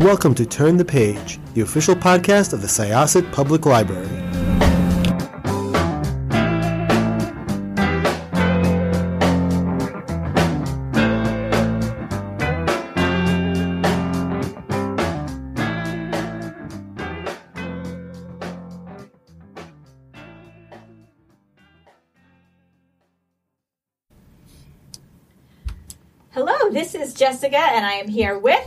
Welcome to Turn the Page, the official podcast of the Syosset Public Library. Hello, this is Jessica, and I am here with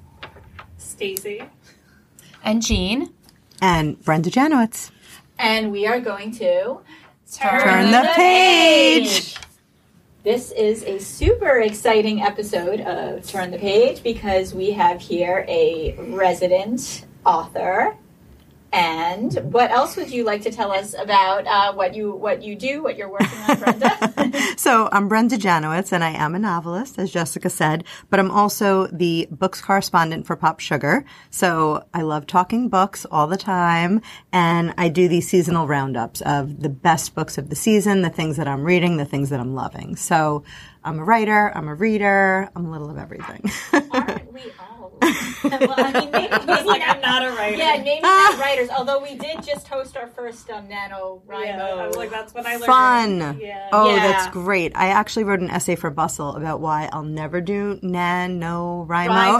Stacy and Jean and Brenda Janowitz. And we are going to Turn the Page. This is a super exciting episode of Turn the Page because we have here a resident author. And what else would you like to tell us about what you do, what you're working on, Brenda? So I'm Brenda Janowitz, and I am a novelist, as Jessica said, but I'm also the books correspondent for Pop Sugar. So I love talking books all the time, and I do these seasonal roundups of the best books of the season, the things that I'm reading, the things that I'm loving. So I'm a writer, I'm a reader, I'm a little of everything. Aren't we all? Well, I mean, maybe I'm not a writer. Yeah, maybe not writers. Although we did just host our first NaNoWriMo. Yeah, I was like, that's what I learned. Fun. Yeah. Oh, Yeah. that's great. I actually wrote an essay for Bustle about why I'll never do NaNoWriMo.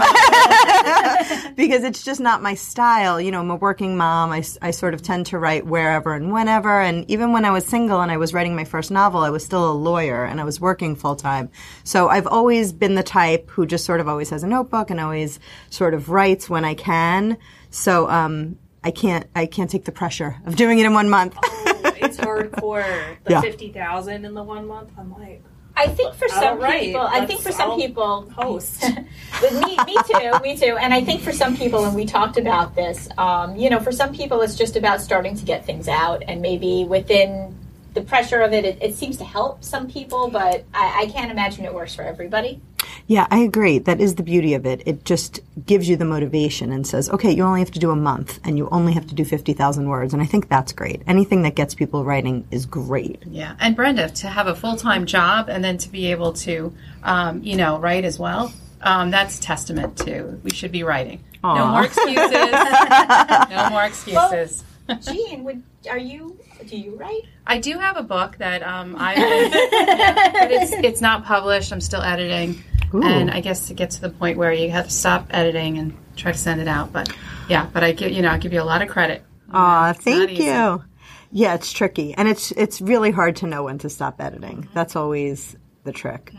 Because it's just not my style. You know, I'm a working mom. I sort of tend to write wherever and whenever. And even when I was single and I was writing my first novel, I was still a lawyer and I was working full time. So I've always been the type who just sort of always has a notebook and always sort of writes when I can. So I can't take the pressure of doing it in 1 month. Oh, it's hardcore. The Yeah. 50,000 in the 1 month. I'm like, I think for some I'll people, host. me too. And I think for some people, and we talked about this, for some people it's just about starting to get things out, and maybe within the pressure of it seems to help some people, but I can't imagine it works for everybody. Yeah, I agree. That is the beauty of it. It just gives you the motivation and says, okay, you only have to do a month and you only have to do 50,000 words. And I think that's great. Anything that gets people writing is great. Yeah, and Brenda, to have a full-time job and then to be able to, write as well, that's a testament to we should be writing. Aww. No more excuses. No more excuses. Well, Jean, do you write? I do have a book that but it's not published. I'm still editing. Ooh. And I guess it gets to the point where you have to stop editing and try to send it out. But yeah, but I give you a lot of credit. Aw, It's not thank easy. you. Yeah, it's tricky. And it's really hard to know when to stop editing. That's always the trick.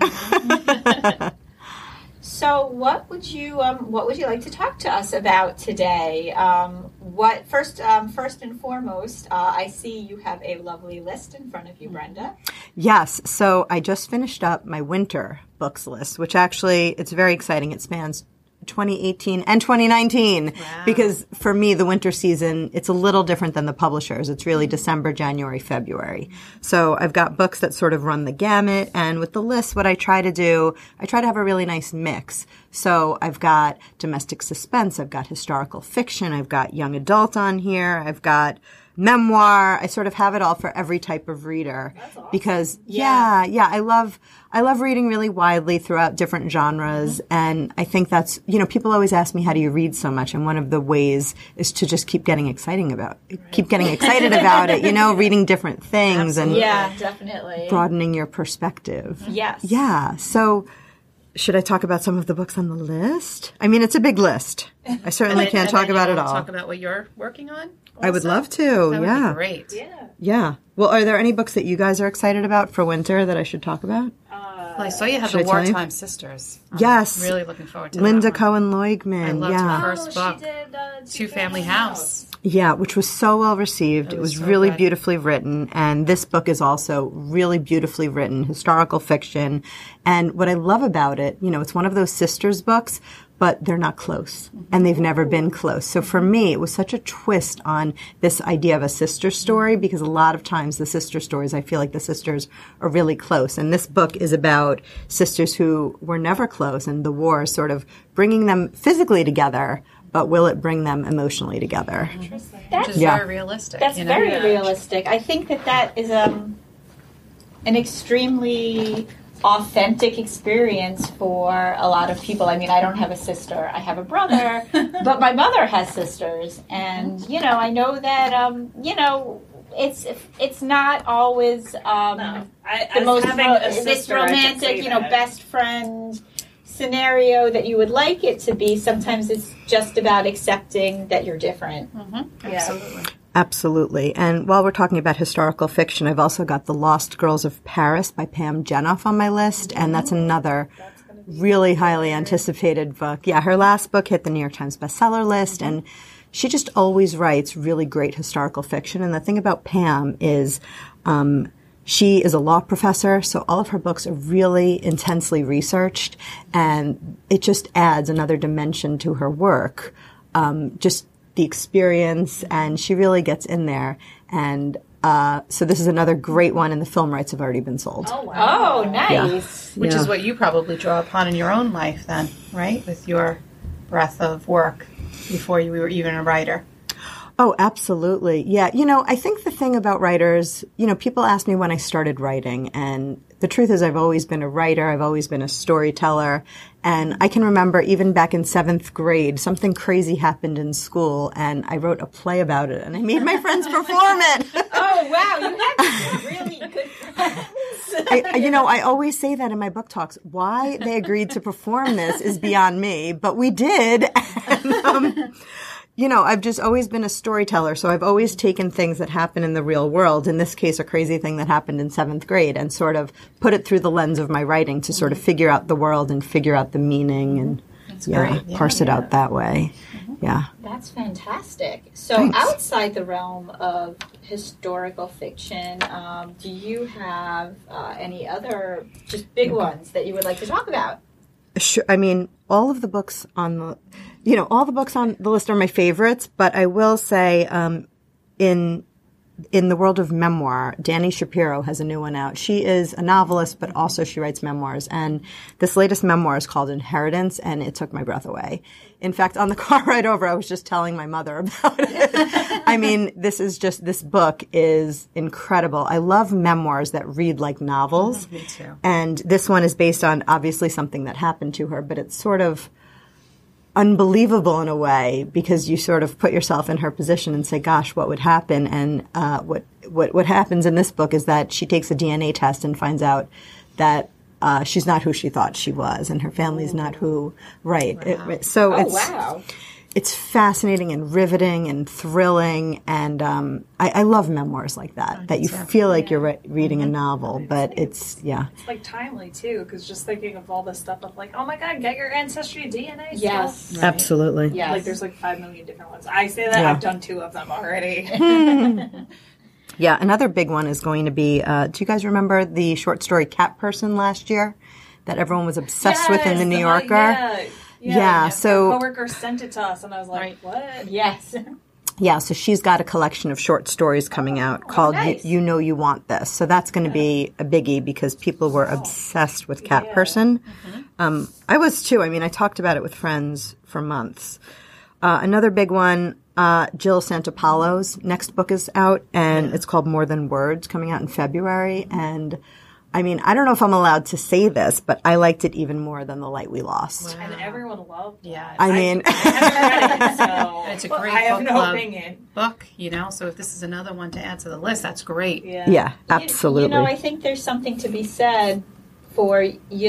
So, what would you like to talk to us about today? First and foremost, I see you have a lovely list in front of you, Brenda. Yes. So I just finished up my winter books list, which actually, it's very exciting. It spans 2018 and 2019. Wow. Because for me, the winter season, it's a little different than the publishers. It's really December, January, February. So I've got books that sort of run the gamut. And with the list, what I try to have a really nice mix. So I've got domestic suspense. I've got historical fiction. I've got young adult on here. I've got memoir. I sort of have it all for every type of reader. That's awesome. Because I love reading really widely throughout different genres. And I think that's, people always ask me, how do you read so much? And one of the ways is to just keep getting excited about it, reading different things and Yeah, definitely. broadening your perspective. Yes. Yeah. So should I talk about some of the books on the list? I mean, it's a big list. I certainly can't talk about it all. Talk about what you're working on. I would also? love to. That would Yeah. be great. Yeah. Yeah. Well, are there any books that you guys are excited about for winter that I should talk about? Well, I saw you had Should the I tell you? Wartime Sisters. I'm Yes. really looking forward to Linda that one. Cohen-Loigman. I loved yeah. her first book. She did Two Family House. Yeah, which was so well received. It was so really good. beautifully written. And this book is also really beautifully written, historical fiction. And what I love about it, it's one of those sisters books, but they're not close. And they've never been close. So for me, it was such a twist on this idea of a sister story, because a lot of times the sister stories, I feel like the sisters are really close. And this book is about sisters who were never close, and the war is sort of bringing them physically together, but will it bring them emotionally together? Interesting. Which is Yeah. very realistic. That's you know? very Yeah. realistic. I think that is an extremely authentic experience for a lot of people. I mean, I don't have a sister. I have a brother, but my mother has sisters. And, I know that, it's not always the most this romantic, best friend scenario that you would like it to be. Sometimes it's just about accepting that you're different. Absolutely. Absolutely. And while we're talking about historical fiction, I've also got The Lost Girls of Paris by Pam Jenoff on my list, and that's another really highly anticipated book. Yeah, her last book hit the New York Times bestseller list, and she just always writes really great historical fiction. And the thing about Pam is she is a law professor, so all of her books are really intensely researched, and it just adds another dimension to her work. Just the experience, and she really gets in there. And so this is another great one, and the film rights have already been sold. Oh, wow. Oh, nice. Which is what you probably draw upon in your own life then, right? With your breadth of work before you were even a writer. Oh, absolutely. Yeah. I think the thing about writers, people ask me when I started writing, and the truth is I've always been a writer. I've always been a storyteller. And I can remember even back in 7th grade, something crazy happened in school, and I wrote a play about it, and I made my friends perform it. Oh, wow. You have really good friends. I always say that in my book talks. Why they agreed to perform this is beyond me, but we did. And, I've just always been a storyteller, so I've always taken things that happen in the real world, in this case a crazy thing that happened in 7th grade, and sort of put it through the lens of my writing to sort of figure out the world and figure out the meaning and parse it out that way. Yeah. That's fantastic. So outside the realm of historical fiction, do you have any other just big ones that you would like to talk about? Sure. I mean, all of the books on the list are my favorites, but I will say, in the world of memoir, Dani Shapiro has a new one out. She is a novelist, but also she writes memoirs. And this latest memoir is called Inheritance, and it took my breath away. In fact, on the car ride over, I was just telling my mother about it. I mean, this book is incredible. I love memoirs that read like novels. Me too. And this one is based on obviously something that happened to her, but it's sort of unbelievable in a way, because you sort of put yourself in her position and say, gosh, what would happen? And what happens in this book is that she takes a DNA test and finds out that she's not who she thought she was, and her family's not who. Right. Wow. It's fascinating and riveting and thrilling, and I love memoirs like that, that you feel like you're reading a novel, but it's like timely, too, because just thinking of all this stuff of like, oh my God, get your ancestry DNA. Yes. Right. Absolutely. Yes. Like there's like 5 million different ones. I say that, I've done 2 of them already. Yeah, another big one is going to be, do you guys remember the short story Cat Person last year that everyone was obsessed with in the New Yorker? Yeah, so my coworker sent it to us, and I was like, "What?" Yes. Yeah, so she's got a collection of short stories coming out called nice. You Know You Want This. So that's going to be a biggie because people were obsessed with Cat Person. I was too. I mean, I talked about it with friends for months. Another big one, Jill Santopalo's next book is out, and it's called More Than Words, coming out in February. And I mean, I don't know if I'm allowed to say this, but I liked it even more than The Light We Lost. And everyone loved it. Yeah. I mean, I haven't read it, so It's a great I have book no club opinion. book, so if this is another one to add to the list, that's great. yeah, absolutely. I think there's something to be said for,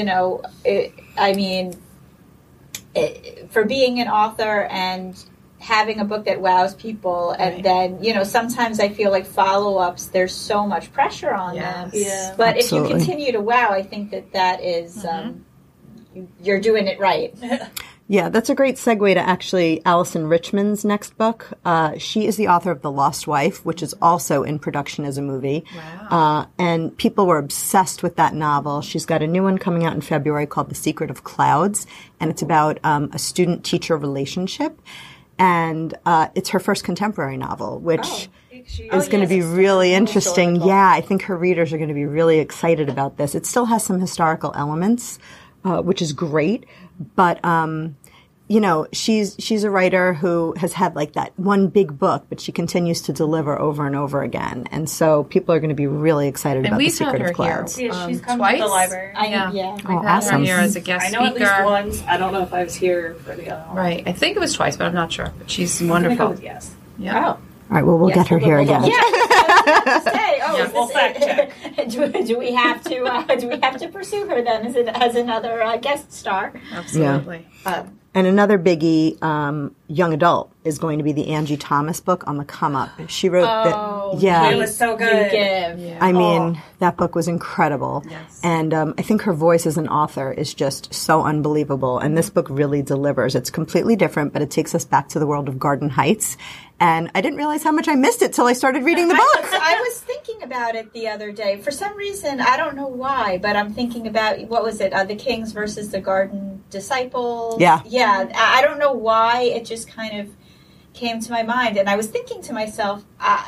for being an author and having a book that wows people, and then, sometimes I feel like follow-ups, there's so much pressure on them. Yeah. But Absolutely. if you continue to wow, I think that is, you're doing it right. Yeah, that's a great segue to actually Allison Richmond's next book. She is the author of The Lost Wife, which is also in production as a movie. Wow. And people were obsessed with that novel. She's got a new one coming out in February called The Secret of Clouds, and it's about a student-teacher relationship. And it's her first contemporary novel, which is going to be really interesting. Yeah, I think her readers are going to be really excited about this. It still has some historical elements, which is great. But, she's a writer who has had like that one big book, but she continues to deliver over and over again. And so people are going to be really excited about The Secret of Clouds. Yeah, she's come twice to the library. Yeah. Oh, We've had awesome. her here as a guest I know speaker. at least once. I don't know if I was here for the other one. Right. I think it was twice, but I'm not sure. But she's I'm gonna go wonderful. with yes. Yeah. Oh. All right, well, we'll Yes, get her here again. Yeah, I was about to say, Yeah. We'll fact check. do we have to pursue her then as another guest star? Absolutely. And another biggie, young adult, is going to be the Angie Thomas book on the come up. She wrote It was so good. You give. Yeah. I mean, that book was incredible. Yes. And I think her voice as an author is just so unbelievable. And this book really delivers. It's completely different, but it takes us back to the world of Garden Heights. And I didn't realize how much I missed it till I started reading the book. I was thinking about it the other day. For some reason, I don't know why, but I'm thinking about, what was it, The Kings versus the Garden Disciples? Yeah. Yeah, I don't know why, it just kind of came to my mind. And I was thinking to myself,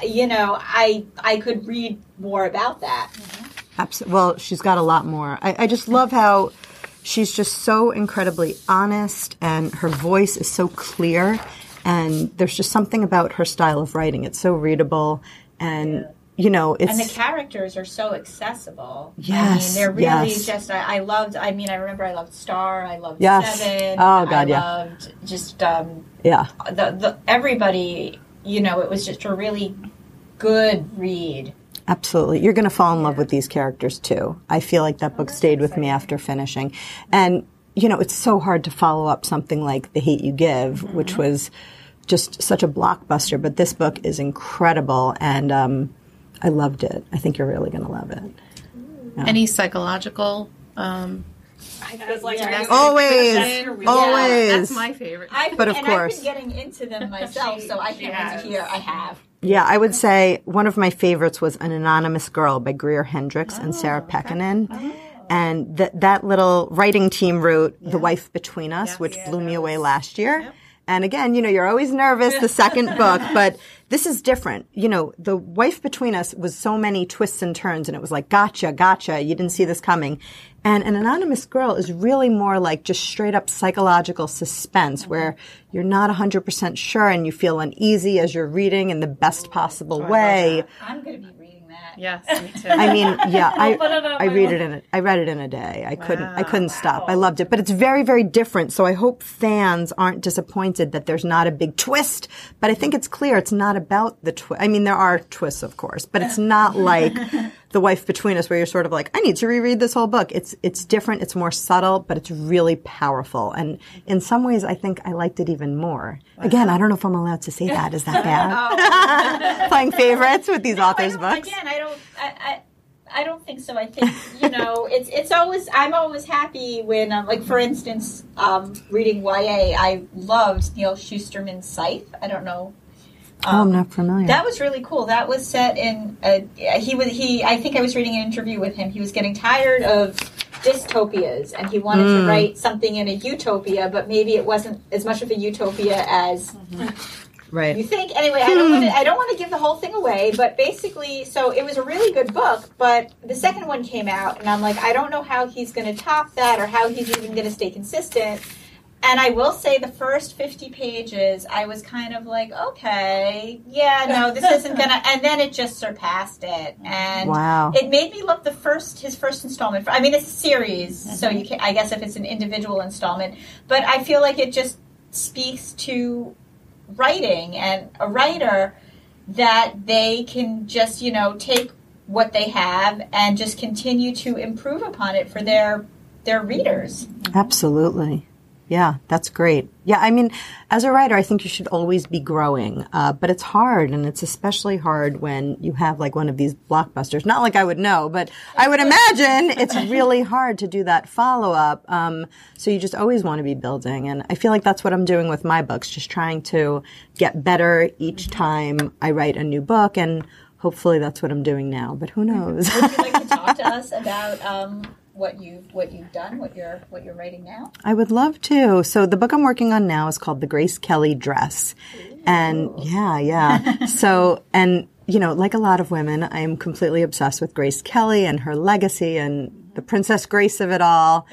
I could read more about that. Well, she's got a lot more. I just love how she's just so incredibly honest, and her voice is so clear. And there's just something about her style of writing. It's so readable, and it's And the characters are so accessible. Yes, I mean, they're really yes. just. I remember I loved Star. I loved Yes. Seven. Oh, God, I yeah. loved just yeah. the everybody. It was just a really good read. Absolutely. You're going to fall in love with these characters, too. I feel like that book stayed with me after finishing. And, it's so hard to follow up something like The Hate You Give, which was just such a blockbuster. But this book is incredible, and I loved it. I think you're really going to love it. Yeah. Any psychological? I was like, Yeah. Always. Always. That's my favorite. But of course. I've been getting into them myself, so I can't wait to hear. I have. Yeah, I would say one of my favorites was An Anonymous Girl by Greer Hendricks and Sarah Pekkanen. And that little writing team wrote The Wife Between Us, which blew me away last year. Yep. And again, you're always nervous, the second book, but this is different. The Wife Between Us was so many twists and turns, and it was like, gotcha, you didn't see this coming. And An Anonymous Girl is really more like just straight up psychological suspense, where you're not 100% sure and you feel uneasy as you're reading in the best possible way. I'm going to be reading that. Yes, me too. I mean, yeah, put it on I my read it in a day. I couldn't stop. I loved it, but it's very, very different. So I hope fans aren't disappointed that there's not a big twist. But I think it's clear it's not about the twist. I mean, there are twists, of course, but it's not like The Wife Between Us, where you're sort of like, I need to reread this whole book. It's different. It's more subtle, but it's really powerful. And in some ways, I think I liked it even more. Again, I don't know if I'm allowed to say that. Is that bad? Playing favorites with these authors' books. Again, I don't think so. I think it's always. I'm always happy when, like for instance, reading YA. I loved Neil Shusterman's Scythe. I don't know. I'm not familiar. That was really cool. That was set in. I think I was reading an interview with him. He was getting tired of dystopias, and he wanted to write something in a utopia, but maybe it wasn't as much of a utopia as. Right. You think anyway? I don't want to give the whole thing away, but basically, so it was a really good book. But the second one came out, and I'm like, I don't know how he's going to top that, or how he's even going to stay consistent. And I will say, the first 50 pages, I was kind of like, okay, yeah, no, this isn't gonna. And then it just surpassed it, and wow. It made me love his first installment. I mean, it's a series, so you can. I guess if it's an individual installment, but I feel like it just speaks to writing and a writer that they can just take what they have and just continue to improve upon it for their readers. Absolutely. Yeah, that's great. Yeah, I mean, as a writer, I think you should always be growing, but it's hard, and it's especially hard when you have like one of these blockbusters. Not like I would know, but I would imagine it's really hard to do that follow-up. So you just always want to be building, and I feel like that's what I'm doing with my books, just trying to get better each time I write a new book, and hopefully that's what I'm doing now, but who knows? Would you like to talk to us about what you've done, what you're writing now? I would love to. So the book I'm working on now is called The Grace Kelly Dress. Ooh. And yeah. So, and like a lot of women, I am completely obsessed with Grace Kelly and her legacy and the Princess Grace of it all.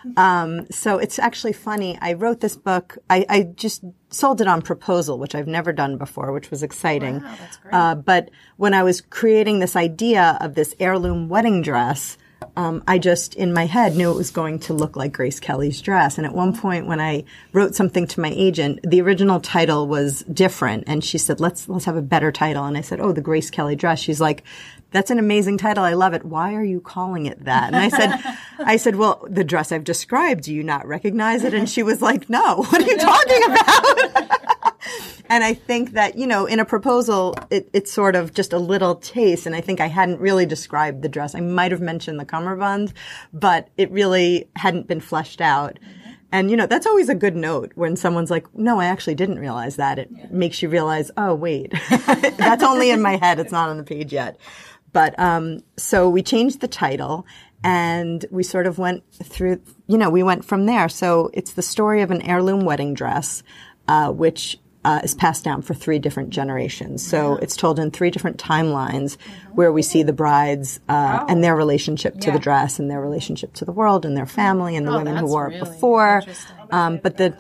So it's actually funny. I wrote this book. I just sold it on proposal, which I've never done before, which was exciting. Wow, that's great. But when I was creating this idea of this heirloom wedding dress, I just, in my head, knew it was going to look like Grace Kelly's dress. And at one point when I wrote something to my agent, the original title was different. And she said, let's have a better title. And I said, the Grace Kelly dress. She's like, that's an amazing title. I love it. Why are you calling it that? And I said, well, the dress I've described, do you not recognize it? And she was like, no, what are you talking about? And I think that, in a proposal, it's sort of just a little taste. And I think I hadn't really described the dress. I might have mentioned the cummerbund, but it really hadn't been fleshed out. And, that's always a good note when someone's like, no, I actually didn't realize that. It makes you realize, oh, wait, that's only in my head. It's not on the page yet. But so we changed the title and we sort of went through, we went from there. So it's the story of an heirloom wedding dress, which is passed down for 3 different generations. So it's told in 3 different timelines where we see the brides and their relationship to the dress and their relationship to the world and their family and the women who wore it before. But the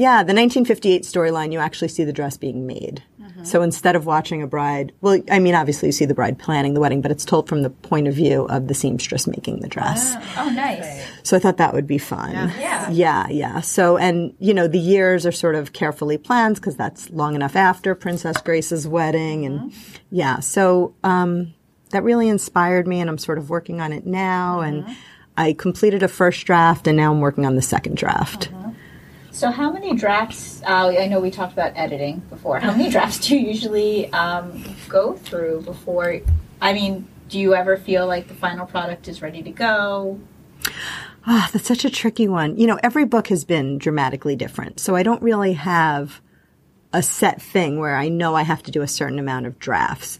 1958 storyline, you actually see the dress being made. So instead of watching a bride, obviously you see the bride planning the wedding, but it's told from the point of view of the seamstress making the dress. Oh, nice. So I thought that would be fun. Yeah. So, and, the years are sort of carefully planned because that's long enough after Princess Grace's wedding. And so that really inspired me and I'm sort of working on it now. And I completed a first draft and now I'm working on the second draft. So how many drafts, I know we talked about editing before, how many drafts do you usually go through before, do you ever feel like the final product is ready to go? That's such a tricky one. Every book has been dramatically different, so I don't really have a set thing where I know I have to do a certain amount of drafts.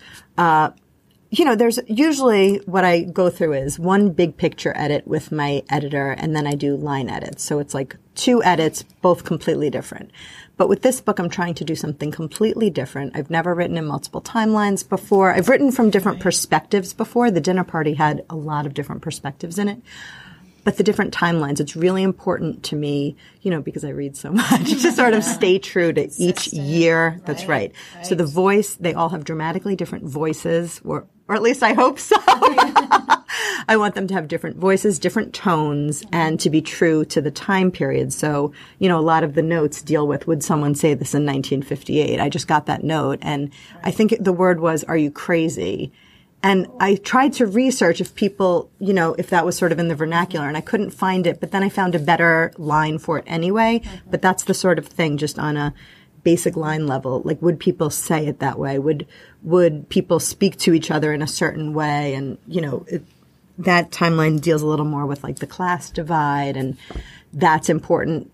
There's usually what I go through is one big picture edit with my editor, and then I do line edits. So it's like 2 edits, both completely different. But with this book, I'm trying to do something completely different. I've never written in multiple timelines before. I've written from different perspectives before. The Dinner Party had a lot of different perspectives in it. But the different timelines, it's really important to me, because I read so much, to sort of stay true to each year. That's right. So the voice, they all have dramatically different voices, or at least I hope so. I want them to have different voices, different tones, and to be true to the time period. So, a lot of the notes deal with, would someone say this in 1958? I just got that note, and I think the word was, are you crazy? And I tried to research if people, if that was sort of in the vernacular, and I couldn't find it, but then I found a better line for it anyway. But that's the sort of thing, just on a basic line level. Like, would people say it that way? Would people speak to each other in a certain way? And, that timeline deals a little more with like the class divide, and that's important.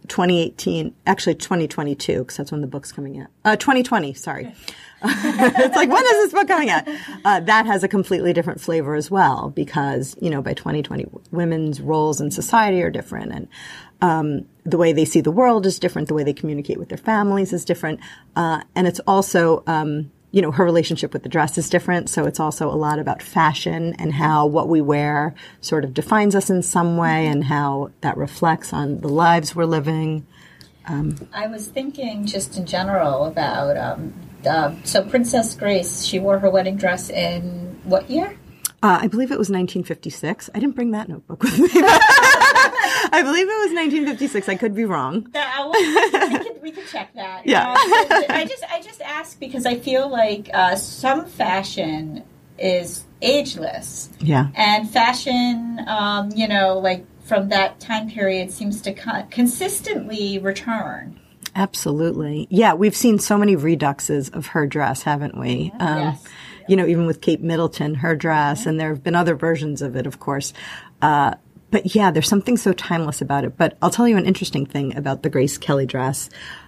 2022, because that's when the book's coming out. 2020, sorry. It's like, when is this book coming out? That has a completely different flavor as well, because, by 2020, women's roles in society are different, and the way they see the world is different, the way they communicate with their families is different, and it's also, her relationship with the dress is different, so it's also a lot about fashion and how what we wear sort of defines us in some way and how that reflects on the lives we're living. I was thinking just in general about, so Princess Grace, she wore her wedding dress in what year? I believe it was 1956. I didn't bring that notebook with me. I believe it was 1956. I could be wrong. We could check that. Yeah. I just ask because I feel like some fashion is ageless. Yeah. And fashion, like from that time period seems to consistently return. Absolutely. Yeah, we've seen so many reduxes of her dress, haven't we? Yes. Even with Kate Middleton, her dress, and there have been other versions of it, of course. But yeah, there's something so timeless about it. But I'll tell you an interesting thing about the Grace Kelly dress.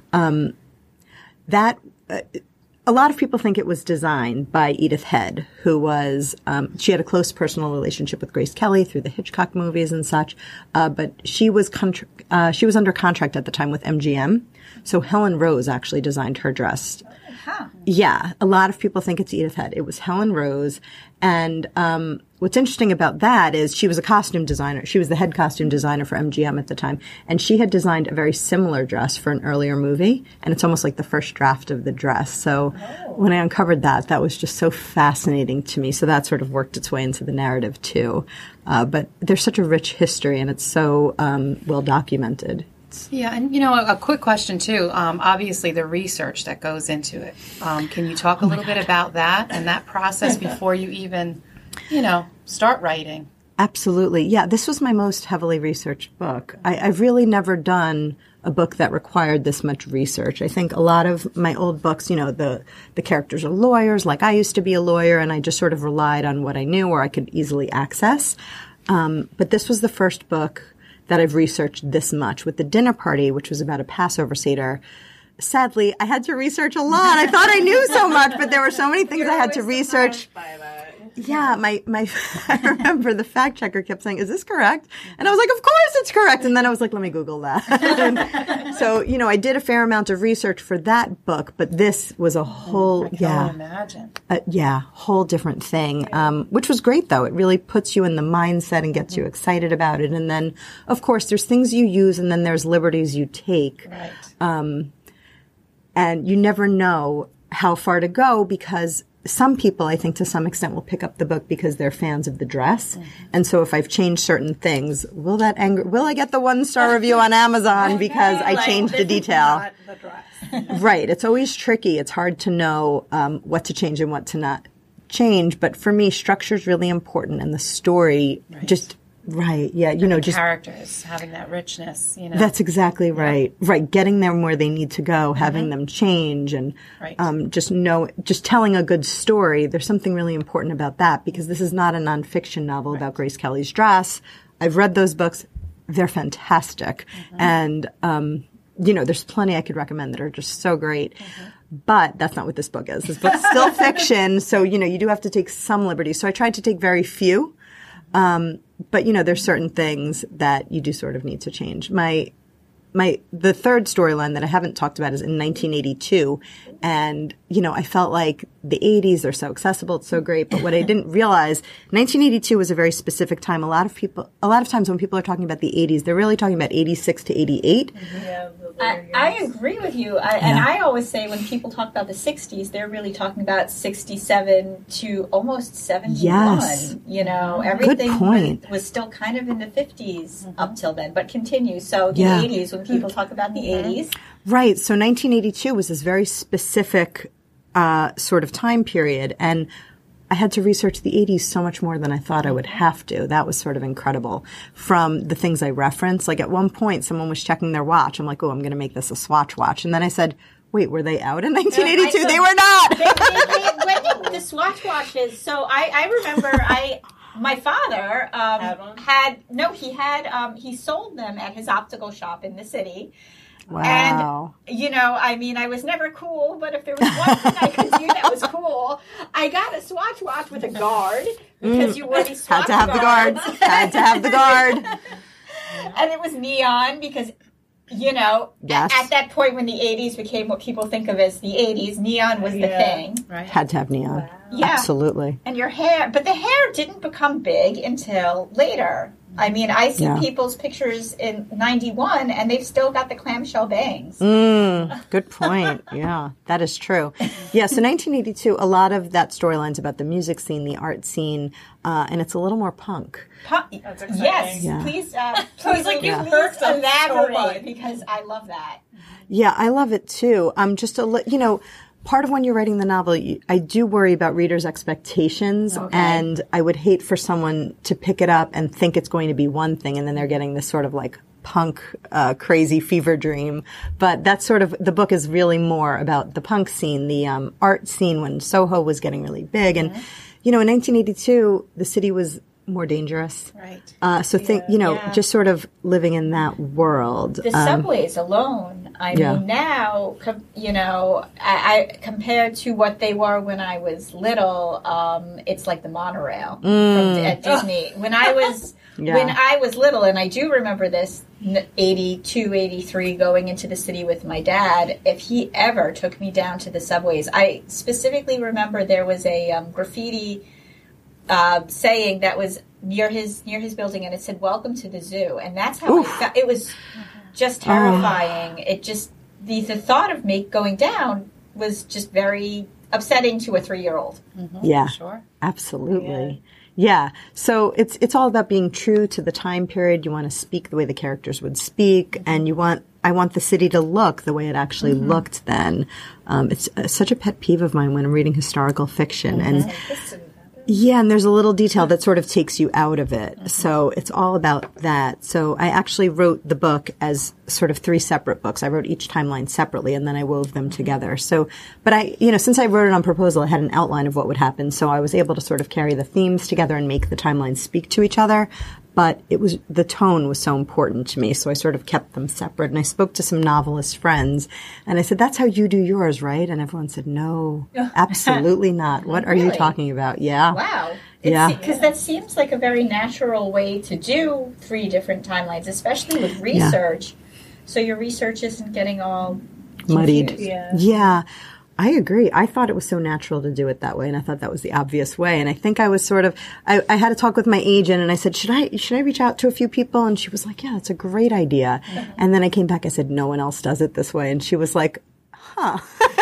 A lot of people think it was designed by Edith Head, who was, she had a close personal relationship with Grace Kelly through the Hitchcock movies and such. But she was under contract at the time with MGM. So Helen Rose actually designed her dress. Huh. Yeah, a lot of people think it's Edith Head. It was Helen Rose. And what's interesting about that is she was a costume designer. She was the head costume designer for MGM at the time. And she had designed a very similar dress for an earlier movie. And it's almost like the first draft of the dress. So when I uncovered that, that was just so fascinating to me. So that sort of worked its way into the narrative too. But there's such a rich history, and it's so well documented. Yeah, and a quick question too. Obviously, the research that goes into it. Can you talk a little bit about that and that process before you even, start writing? Absolutely. Yeah, this was my most heavily researched book. I've really never done a book that required this much research. I think a lot of my old books, the characters are lawyers, like I used to be a lawyer, and I just sort of relied on what I knew or I could easily access. But this was the first book that I've researched this much. With The Dinner Party, which was about a Passover Seder, sadly, I had to research a lot. I thought I knew so much, but there were so many things I had to research. Yeah, I remember the fact checker kept saying, "Is this correct?" And I was like, "Of course it's correct." And then I was like, "Let me Google that." And so, I did a fair amount of research for that book, but this was a whole, I can only imagine. Whole different thing, which was great though. It really puts you in the mindset and gets you excited about it. And then, of course, there's things you use and then there's liberties you take. Right. And you never know how far to go because some people, I think, to some extent will pick up the book because they're fans of the dress. Mm-hmm. And so if I've changed certain things, will I get the 1-star review on Amazon because I changed the detail? Not the dress. Right. It's always tricky. It's hard to know what to change and what to not change. But for me, structure is really important and the story just... Right. Yeah. Just characters having that richness. That's exactly right. Yeah. Right. Getting them where they need to go, having them change, and just telling a good story. There's something really important about that because this is not a nonfiction novel about Grace Kelly's dress. I've read those books; they're fantastic, and there's plenty I could recommend that are just so great. But that's not what this book is. This book's still fiction, so you do have to take some liberties. So I tried to take very few. But there's certain things that you do sort of need to change. The third storyline that I haven't talked about is in 1982. And, I felt like the 80s are so accessible. It's so great. But what I didn't realize, 1982 was a very specific time. A lot of times when people are talking about the 80s, they're really talking about 86 to 88. Yeah, I agree with you. And I always say when people talk about the 60s, they're really talking about 67 to almost 71. Yes. Everything was still kind of in the 50s up till then, but continue. So the 80s, when people talk about the 80s. Right. So 1982 was this very specific sort of time period. And I had to research the 80s so much more than I thought I would have to. That was sort of incredible. From the things I referenced, like at one point someone was checking their watch. I'm like, oh, I'm going to make this a Swatch watch. And then I said, wait, were they out in 1982? They were not. The Swatch watches. So I remember my father he sold them at his optical shop in the city. Wow. And, I was never cool, but if there was one thing I could do that was cool, I got a Swatch watch with a guard because you wore these Swatch Had to have the guard. And it was neon because, at that point when the 80s became what people think of as the 80s, neon was the thing. Right. Had to have neon. Wow. Yeah. Absolutely. And your hair, but the hair didn't become big until later. I see people's pictures in 91 and they've still got the clamshell bangs. Good point. Yeah, that is true. Yeah, so 1982, a lot of that storyline's about the music scene, the art scene, and it's a little more punk. That's exciting. Yes, Yeah. please perked up elaborate so much. because I love that. Yeah, I love it too. Part of when you're writing the novel, I do worry about readers' expectations, and I would hate for someone to pick it up and think it's going to be one thing, and then they're getting this sort of like punk, crazy fever dream. But that's sort of, the book is really more about the punk scene, the art scene when Soho was getting really big. And, in 1982, the city was more dangerous. Right. Just sort of living in that world. The subways alone, mean, now, I compared to what they were when I was little, it's like the monorail at Disney. When I was Yeah. When I was little, and I do remember this, 82, 83, going into the city with my dad, if he ever took me down to the subways, I specifically remember there was a graffiti saying that was near his building, and it said, "Welcome to the zoo." And that's how I felt. It was just terrifying. It just, the thought of me going down was just very upsetting to a 3-year-old. Yeah, Sure. absolutely. Yeah. So it's all about being true to the time period. You want to speak the way the characters would speak, and I want the city to look the way it actually looked then. It's such a pet peeve of mine when I'm reading historical fiction, and yeah, and there's a little detail that sort of takes you out of it. So it's all about that. So I actually wrote the book as sort of 3 separate books. I wrote each timeline separately, and then I wove them together. So, but since I wrote it on proposal, I had an outline of what would happen. So I was able to sort of carry the themes together and make the timelines speak to each other. But the tone was so important to me, so I sort of kept them separate. And I spoke to some novelist friends, and I said, "That's how you do yours, right?" And everyone said, "No, absolutely not. What are you talking about?" Yeah. Wow. Yeah. Because that seems like a very natural way to do 3 different timelines, especially with research. So your research isn't getting all Muddied. confused. Yeah. I agree. I thought it was so natural to do it that way, and I thought that was the obvious way. And I think I was sort of, I had a talk with my agent, and I said, should I reach out to a few people? And she was like, yeah, that's a great idea. And then I came back, I said, no one else does it this way. And she was like, huh.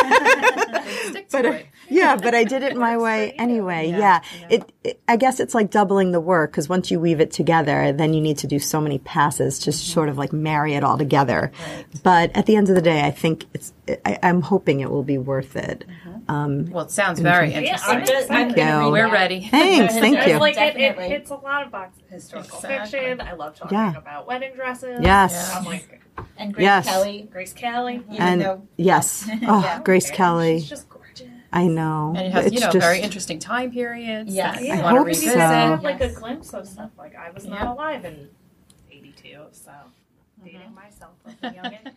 Stick to it. Yeah, but I did it my way anyway. Yeah. I guess it's like doubling the work, because once you weave it together, then you need to do so many passes to sort of like marry it all together. Right. But at the end of the day, I think I'm hoping it will be worth it. Well, it sounds very interesting. I'm you. We're ready. Thanks, thank It's you. like it Definitely. hits a lot of boxes. Historical Exactly. fiction. I love talking Yeah. about wedding dresses. Yes. I'm like And Grace Yes. Kelly, Grace Kelly. even And though yes, Grace Kelly. She's just gorgeous. I know. And it has, It's just, very interesting time periods. Yes. that Yeah, you I want to hope revisit. so. Have like Yes. a glimpse of stuff. Like I was not Yeah. alive in '82, so dating myself with a youngin.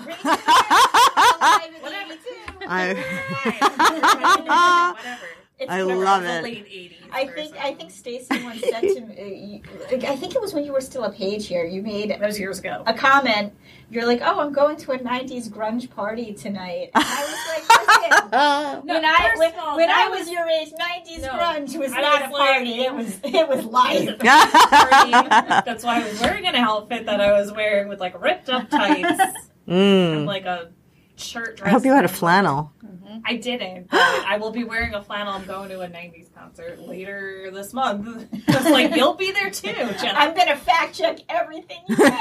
Whatever. I love The it. late '80s. I think Stacy once said to me, I think it was when you were still a page here, you made that was years ago. a comment. You're like, "Oh, I'm going to a '90s grunge party tonight." And I was like, "Listen, when I was your age, '90s grunge was I not was a like- party. It was life." That's why I was wearing an outfit that I was wearing with like ripped up tights and like a shirt dress. I hope you had a flannel. I didn't, but I will be wearing a flannel. I'm going to a 90s concert later this month. It's like, you'll be there too, Jenna. I'm gonna fact check everything you wear.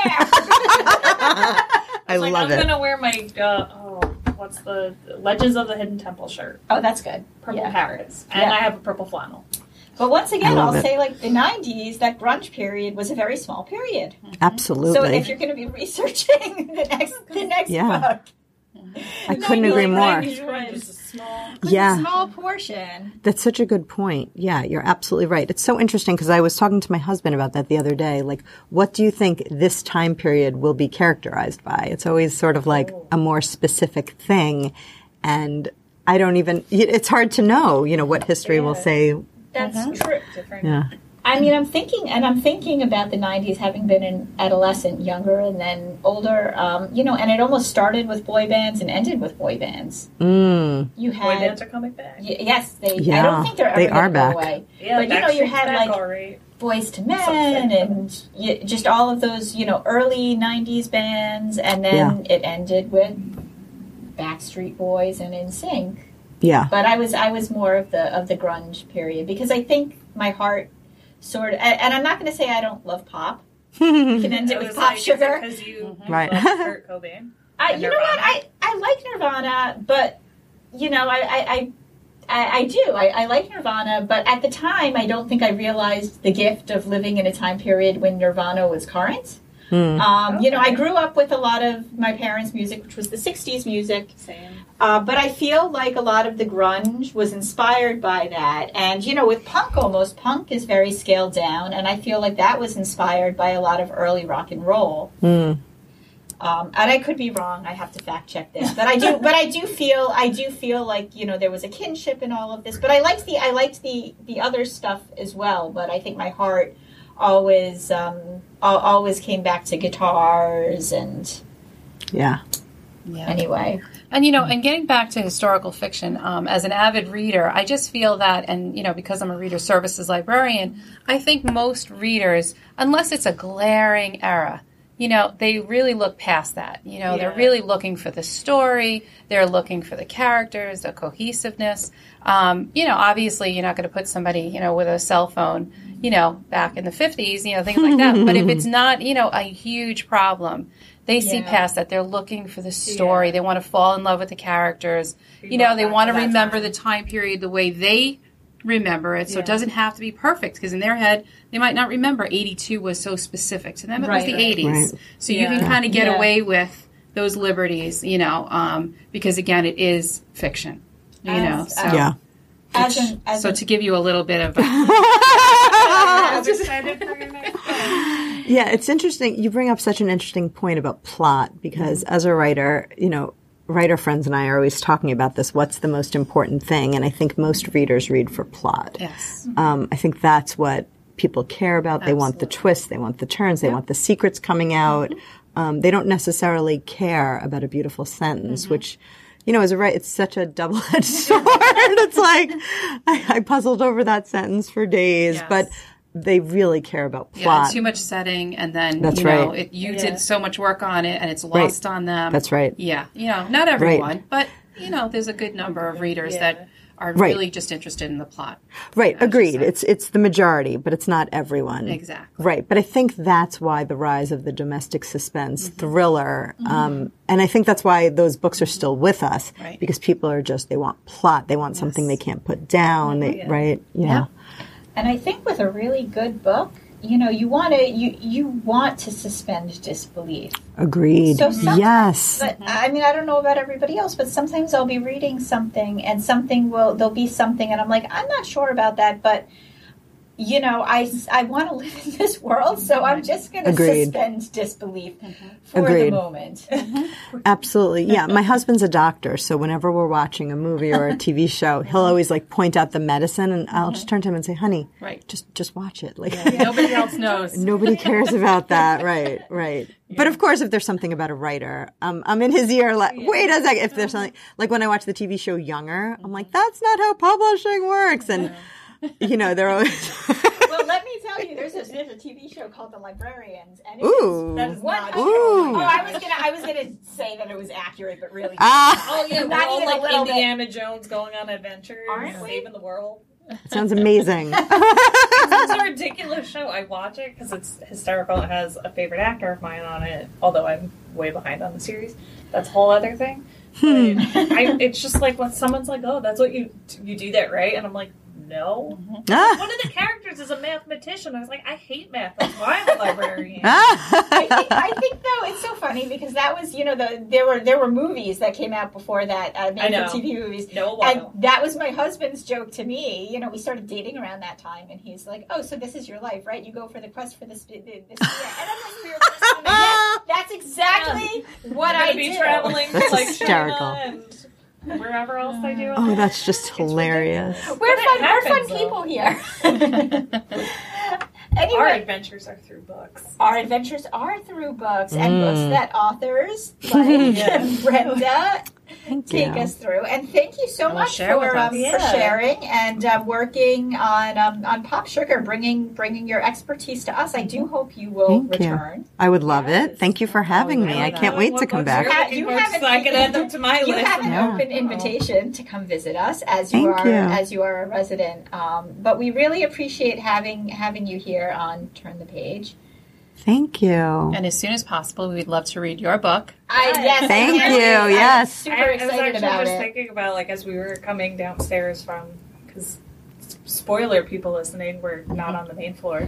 I love I'm it. going to wear my, what's the Legends of the Hidden Temple shirt. Oh, that's good. Purple Yeah. parrots. And Yeah. I have a purple flannel. But once again, I love I'll it. say, like, the '90s, that grunge period was a very small period. Absolutely. So if you're going to be researching the next Yeah. book, I couldn't agree more. Just a small... Yeah. a small portion. That's such a good point. Yeah, you're absolutely right. It's so interesting because I was talking to my husband about that the other day. Like, what do you think this time period will be characterized by? It's always sort of like a more specific thing. And I don't even, it's hard to know, what history will say. That's true. Different. Yeah. I mean, I'm thinking about the '90s, having been an adolescent, younger, and then older. And it almost started with boy bands and ended with boy bands. You Boy had bands are coming back. yes, they. I Yeah, don't think they're ever they gonna are go back. away. Yeah, But you had back like already. Boys to Men and just all of those, early '90s bands, and then it ended with Backstreet Boys and NSYNC. Yeah. But I was more of the grunge period because I think my heart sort of, and I'm not going to say I don't love pop. You can end it It with was Pop like, Sugar. because you Right. love Kurt Cobain. You know what? I like Nirvana, but I do. I like Nirvana, but at the time, I don't think I realized the gift of living in a time period when Nirvana was current. I grew up with a lot of my parents' music, which was the '60s music. Same. But I feel like a lot of the grunge was inspired by that. And, with punk almost, punk is very scaled down. And I feel like that was inspired by a lot of early rock and roll. And I could be wrong. I have to fact check this. But I do feel like, there was a kinship in all of this. But I liked the other stuff as well. But I think my heart always came back to guitars and anyway. And, and getting back to historical fiction, as an avid reader, I just feel that, and, because I'm a reader services librarian, I think most readers, unless it's a glaring error, they really look past that. They're really looking for the story. They're looking for the characters, the cohesiveness. Obviously you're not going to put somebody, with a cell phone, back in the 50s, things like that. But if it's not, a huge problem, they see past that. They're looking for the story. Yeah. They want to fall in love with the characters. They want to remember the time period the way they remember it. So it doesn't have to be perfect, because in their head, they might not remember 82 was so specific. To them, it was the 80s. Right. So you can kind of get away with those liberties, because, again, it is fiction, So to give you a little bit of... I was excited for your next one. Yeah, it's interesting. You bring up such an interesting point about plot, because as a writer, writer friends and I are always talking about this. What's the most important thing? And I think most readers read for plot. Yes. I think that's what people care about. Absolutely. They want the twists. They want the turns. They want the secrets coming out. They don't necessarily care about a beautiful sentence, which... as a writer, it's such a double-edged sword. It's like, I puzzled over that sentence for days, but they really care about plot. Yeah, too much setting, and then, right. you did so much work on it, and it's lost on them. That's right. Yeah. Not everyone, but, there's a good number of readers that are really just interested in the plot. Right, agreed. It's the majority, but it's not everyone. Exactly. Right, but I think that's why the rise of the domestic suspense thriller, and I think that's why those books are still with us, because people are they want plot, they want something they can't put down, right? Yeah. And I think with a really good book, you want to suspend disbelief. Agreed. So yes. But I don't know about everybody else, but sometimes I'll be reading something and there'll be something and I'm like, I'm not sure about that, but I want to live in this world, so I'm just going to suspend disbelief for the moment. Absolutely. Yeah. My husband's a doctor, so whenever we're watching a movie or a TV show, he'll always point out the medicine, and I'll just turn to him and say, honey, just watch it. Nobody else knows. Nobody cares about that. Right. Yeah. But of course, if there's something about a writer, I'm in his ear wait a second. If there's something, like when I watch the TV show Younger, I'm like, that's not how publishing works. And they're always... Well, let me tell you, there's a TV show called The Librarians, and that is not true. I was gonna say that it was accurate, but really, we're all like Indiana Jones going on adventures, saving the world. It sounds amazing. It's a ridiculous show. I watch it because it's hysterical. It has a favorite actor of mine on it, although I'm way behind on the series. That's a whole other thing. But it's just like when someone's like, "Oh, that's what you do that, right?" And I'm like, no. One of the characters is a mathematician. I was like, I hate math. That's why I'm a librarian. I think though it's so funny because that was there were movies that came out before that made for TV movies. And that was my husband's joke to me. We started dating around that time, and he's like, "Oh, so this is your life, right? You go for the quest for this." And I'm like, "That's exactly what I be do." Traveling to hysterical. China and wherever else they do. Oh, that's just hilarious. We're fun people here. Anyway, our adventures are through books. Our adventures are through books and books that authors like Brenda take us through. And thank you so much for sharing and working on Pop Sugar, bringing your expertise to us. I do hope you will return. I would love it. Thank you for having me. I can't wait to come back. I can add them to my list. You have an open invitation to come visit us as you are a resident. But we really appreciate having you here on Turn the Page. Thank you. And as soon as possible, we'd love to read your book. Yes. Thank you. Yes. Super excited about it. I was thinking about, as we were coming downstairs from, because spoiler, people listening, we're not on the main floor.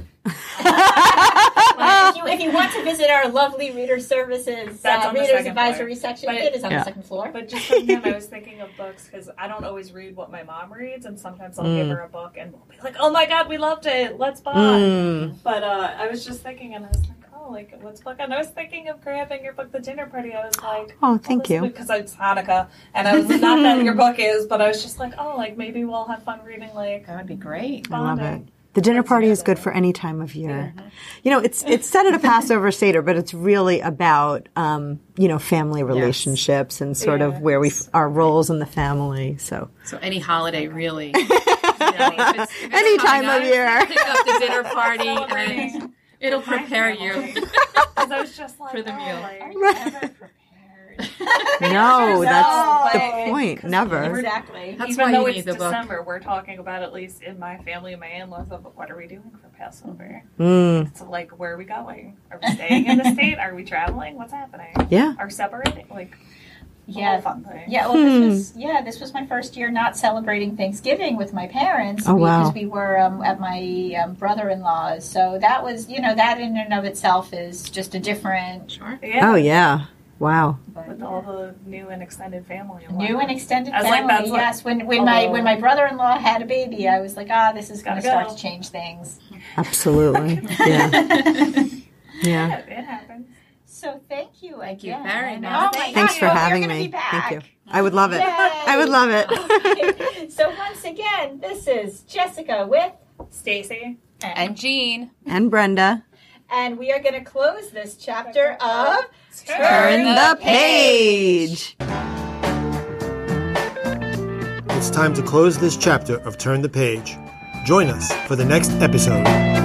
If you want to visit our lovely reader services, readers advisory section, it is on the second floor. But just from him, I was thinking of books because I don't always read what my mom reads, and sometimes I'll give her a book and we'll be like, "Oh my God, we loved it, let's buy." But I was just thinking, and I was like, what's book? And I was thinking of grabbing your book, The Dinner Party. I was like, oh, thank you. Because it's Hanukkah, and I was not that your book is, but I was just like, maybe we'll have fun reading that would be great. I love it. The dinner party is good for any time of year. You know, it's set at a Passover Seder, but it's really about, family relationships and sort of where our roles in the family. So any holiday, really. any time of year. Pick up the dinner party and it'll prepare you. Because I was just like, for the meal. Are you ever prepared? No, that's the point. Never. Exactly. That's Even why though you it's need the book. December, we're talking about, at least in my family and my in-laws, of what are we doing for Passover? Mm. So, like, where are we going? Are we staying in the state? Are we traveling? What's happening? Yeah. Are separating? Like, Yeah, fun thing. Yeah. Well, this was my first year not celebrating Thanksgiving with my parents because we were at my brother-in-law's. So that was, that in and of itself is just a different. Sure. Yeah. Oh yeah. Wow. With all the new and extended family. New and extended I was family. like, that's yes. like- When my brother-in-law had a baby, I was like, this is going to Gotta start go. to change things. Absolutely. Yeah. Yeah. Yeah, it happens. So thank you again. you very much. Oh my Thanks gosh, for you're having gonna me. be back. Thank you. I would love it. Yay. I would love it. So once again, this is Jessica with Stacy. And Jean. And Brenda. and we are going to close this chapter of Turn the page. It's time to close this chapter of Turn the Page. Join us for the next episode.